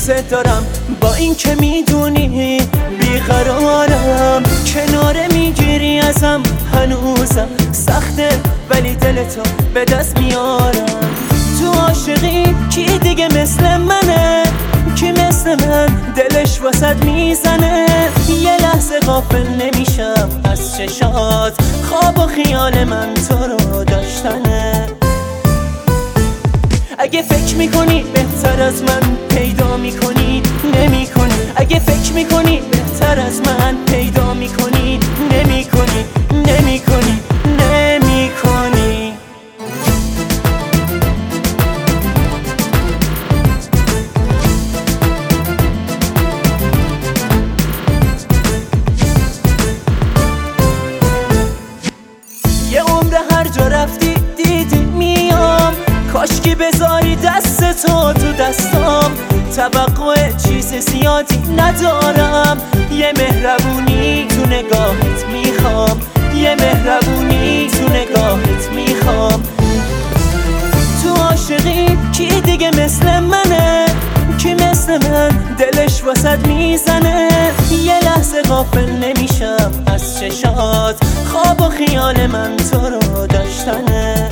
دوست دارم با این که میدونی بیقرارم، کناره میگیری ازم هنوزم سخته ولی دلتو به دست میارم. تو عاشقی کی دیگه مثل منه، کی مثل من دلش واسد میزنه؟ یه لحظه غافل نمیشم از چشات، خواب و خیال من تو رو داشتنه. اگه فکر میکنی بهتر از من پیدا میکنی نمیکنی، اگه فکر میکنی بهتر از من پیدا میکنی نمیکنی نمیکنی نمیکنی. یه عمر هر جا رفتی دیدی میام، کاشکی بذاری دست تو دستام. توقع چیز زیادی ندارم، یه مهربونی تو نگاهت میخوام، یه مهربونی تو نگاهت میخوام. تو عاشقی کی دیگه مثل منه، کی مثل من دلش واسد میزنه؟ یه لحظه غافل نمیشم از چشات، خواب و خیال من تو رو داشتنه.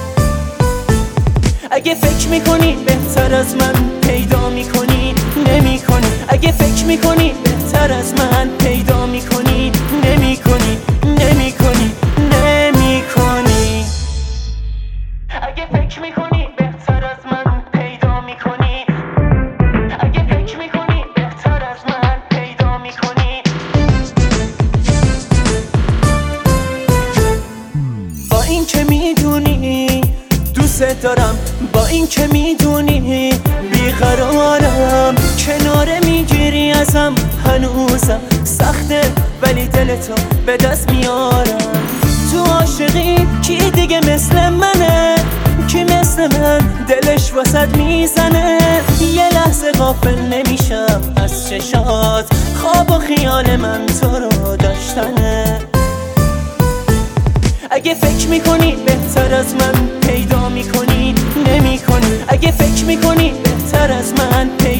اگه فکر میکنی بهتر از من پیدا میکنی نمیکنی، اگه فکر میکنی بهتر از من پیدا میکنی نمیکنی نمیکنی نمیکنی. اگه فکر میکنی بهتر از من پیدا میکنی، اگه فکر میکنی بهتر از من پیدا میکنی. با این که میدونی دوست دارم، با این که میدونی بیقرارم، کناره میگیری ازم هنوزم سخته ولی دلتو به دست میارم. تو عاشقی کی دیگه مثل منه، کی مثل من دلش واسد میزنه؟ یه لحظه غافل نمیشم از چشات، خواب و خیال من تو رو داشتنه. اگه فکر میکنی بهتر از من پیدا میکنی نمیکنی، اگه فکر میکنی بهتر از من پیدا